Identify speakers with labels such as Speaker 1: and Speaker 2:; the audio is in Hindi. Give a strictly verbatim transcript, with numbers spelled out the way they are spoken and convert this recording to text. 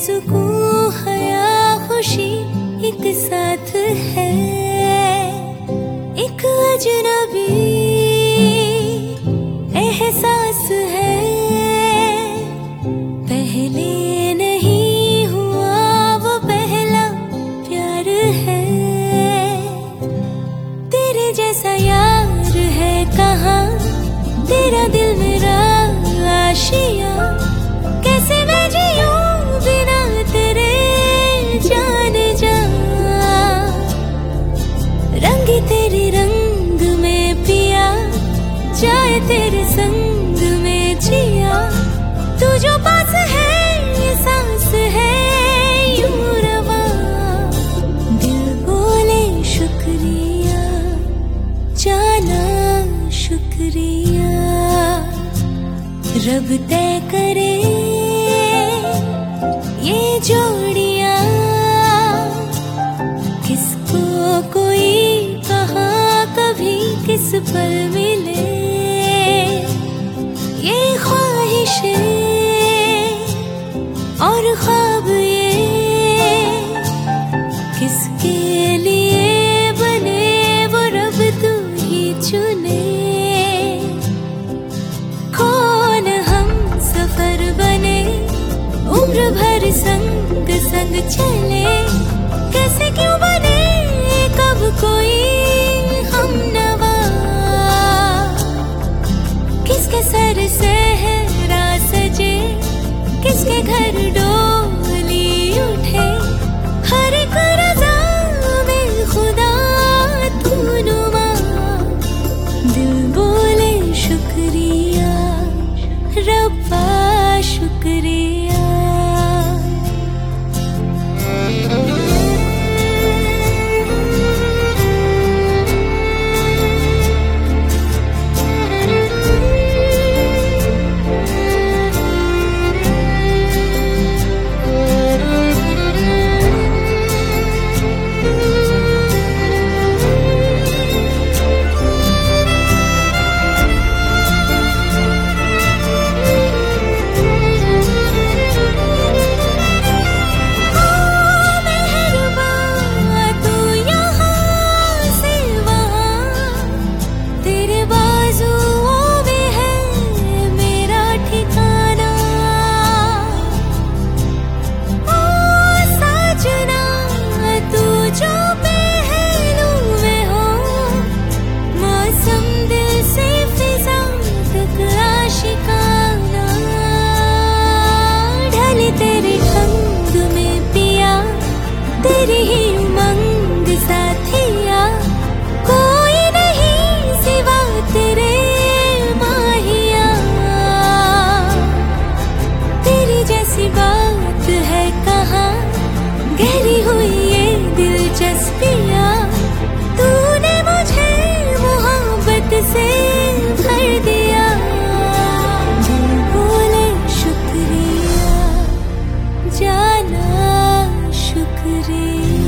Speaker 1: सुकून हया खुशी एक साथ है, एक अजनबी एहसास है। पहले नहीं हुआ वो पहला प्यार है, तेरे जैसा यार है कहाँ, तेरा दिल मेरा आशिया। कैसे मैं जीऊं बिना तेरे जान जा, रंग तेरे रंग में पिया, जाए तेरे संग में जिया। तू जो पास है ये सांस है यूं रवा, दिल बोले शुक्रिया, जाना शुक्रिया। रब तय करे ये जोड़ियां, किसको कोई कहाँ कभी किस पल मिले। ये ख्वाहिशें और ख्वाब ये किसके लिए बने, वो रब तू ही चुने। कौन हम सफर बने, उम्र भर संग संग चले। कैसे क्यों बने कब कोई हम नवा, किसके सर सहरा सजे, किसके घर डोली उठे। हर एक रज़ा में खुदा तू नुमा, दिल बोले शुक्रिया, रब्बा शुक्रिया। तेरी ही उमंग साथिया, कोई नहीं सिवा तेरे माहिया। तेरी जैसी बात है कहाँ, गहरी हुई ये दिलचस्पियाँ। तूने मुझे मोहब्बत से भर दिया, दिल बोले शुक्रिया, जाना शुक्रिया।